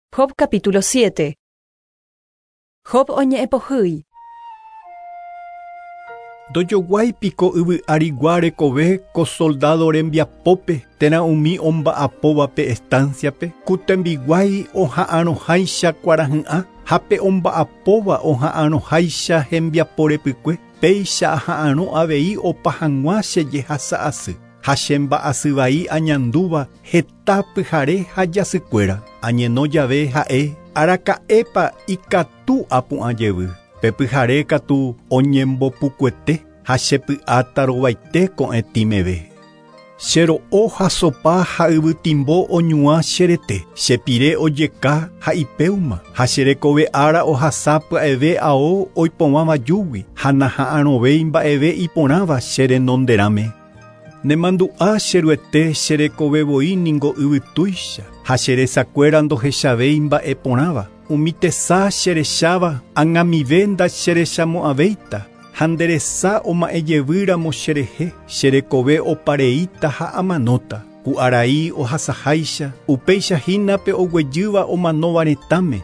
Job capítulo 7. Job oñe'ẽpohýi. Ndojoguáipiko yvy'arigua rekove ko soldado rembiapópe térã umi omba'apóvape estanciape kutembiguái oha'ãroháicha kuarahy'ã ha pe omba'apóva oha'ãroháicha hembiapo repykue péicha aha'ãrõ avei opa hag̃ua cheje hasa'asy ha chemba'asy vai añandúva heta pyhare ha jasykuéra añeno jave ha'e araka'épa ikatu apu'ãjevy pe pyhare katu oñembopukuete ha chepy'áta rovaite ko'ẽtimeve. Chero'o ha sopa ha yvytimbo oñuã cherete, chepire ojeka ha ipéuma, ha cherekove ára ohasa pya'eve ao oipovã vajúgui, ha naha'ãrovéi mba'eve iporãva cherenonderãme. Nemandu'a cheryete cherekovevoi ningo yvytúicha, ha cheresakuéra ndohechavéi mba'e porãva. Umi tesa cherecháva ag̃amive ndacherechamo'ãvéita ha nderesa oma'ejevýramo cherehe cherekove opareíta ha amanóta ku'arai ohasaháicha upéichahínape oguejýva omanóva retãme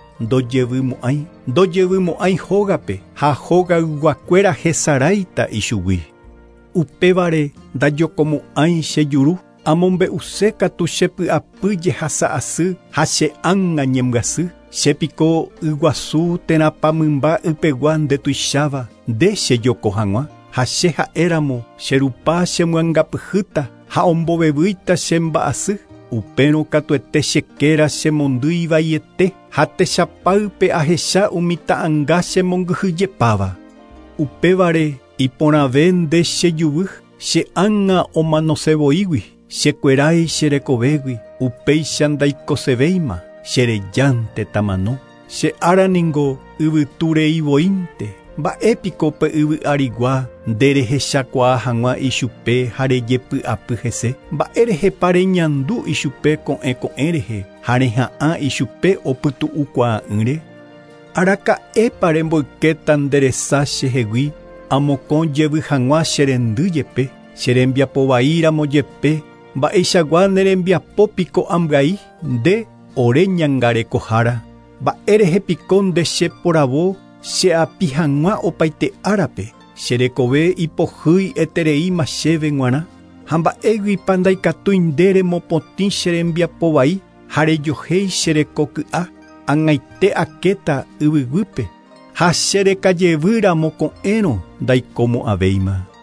ndojevymo'ãi hógape ha hógayguakuéra hesaráita ichugui upévare ndajokomo'ãi chejuru amombe'use katu chepy'apýje hasa'asy ha che'ãnga ñembyasy chépiko yguasu térãpa mymba ypegua ndetuicháva nde chejoko hag̃ua ha che ha'éramo cherupa chemyangapyhýta ha ombovevýita chemba'asy upérõ katuete chekéra chemondýi vaiete ha techapáype ahecha umi ta'ãnga chemongyhyjepáva upévare iporãve nde chejuvy che'ãnga omanosevoígui chekuerái cherekovégui upéicha ndaikosevéima cherejánte tamano che áraningo yvytureivoínte mba'épiko pe yvy'arigua nderehechakuaa hag̃ua ichupe ha rejepy'apy hese mba'érehepa reñandu ichupe ko'ẽ rehe ha reha'ã ichupe opytu'ukuaa'ỹre araka'épa remboykéta nderesa chehegui amokõ jevy hag̃ua cherendýjepe cherembiapovaíramo jepe mba'eichagua nerembiapópiko ambrai nde ore ñangarekohára mba'érehepiko nde cheporavo che'api hag̃ua opaite árape cherekove ipohýi etereíma chéve g̃uarã ha mba'éguipa ndaikatúi nde remopotĩ cherembiapovai ha rejohéi cherekoky'a ag̃aite akéta yvyguýpe ha cherekajevýramo ko'ẽrõ ndaikomo'ãvéima.